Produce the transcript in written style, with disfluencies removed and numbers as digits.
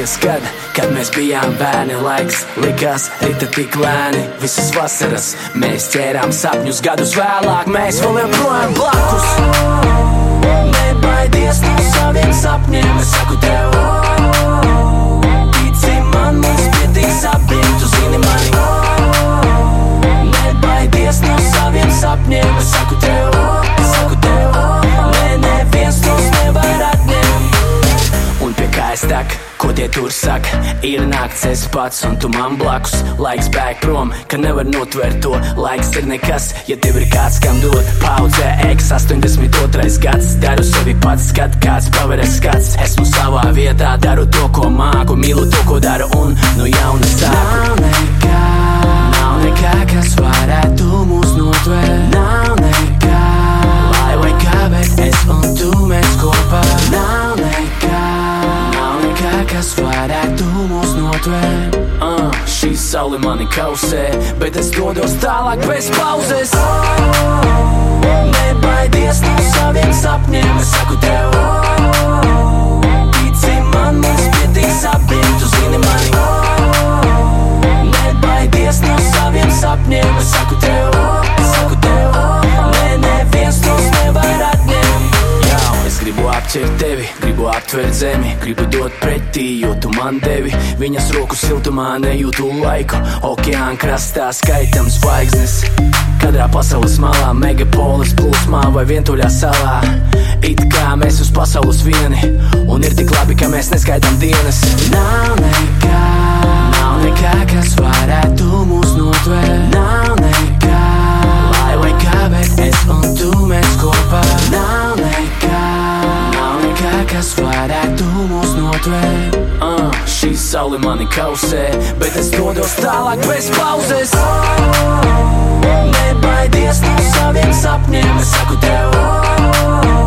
atceries, kad mēs bijām bērni, laiks likās rita tik lēni. Visas vasaras mēs ķērām sapņus, gadus vēlāk mēs vēl joprojām blakus. Nebaidies no saviem sapņiem, es saku tev, tici man, mums pietiks abiem, tu zini mani. Nebaidies no saviem sapņiem, es saku tev, neviens tos nevar atņemt. Un pie kā es tak, ko tie tur saka? Ir nakts, es pats un tu man blakus. Laiks bēg prom, ka nevar notvert to. Laiks ir nekas, ja tev ir kāds, kam dot. Paudzē X 82. gads. Daru sevi pats, kad kāds paveras skats. Esmu savā vietā, daru to, ko māku. Mīlu to, ko daru un no jauna sāku. Nav nekā, kas varētu mūs notvērt. Nav nekā, lai vai kā, bet es un tu mēs kopā. Nav nekā, kas varētu mūs notvērt. Šī saule mani kausē, bet es dodos tālāk bez pauzes. Nebaidies no saviem sapņiem, es saku tev, tici man, mums pietiks abiem, tu zini mani. Nebaidies no saviem sapņiem, es saku tev, neviens tos nevar atņemt. Es gribu apķert tevi, gribu aptvert zemi, gribu dot pretī, jo tu man devi. Viņas roku siltumā nejūtu laiku, okeāna krastā skaitam zvaigznes. Kadrā pasaules malā, megapolis plūsmā vai vientuļā salā. It kā mēs uz pasaules vieni, un ir tik labi, ka mēs neskaitām dienas. Nav nekā, kas varētu mūs notvērt. Nav nekā, lai vai kā, bet es un tu mēs kopā. Nav nekā, kas varētu mūs notvērt. Šī saule mani kausē, bet es dodos tālāk bez pauzes. Nebaidies no saviem sapņiem, es saku tev,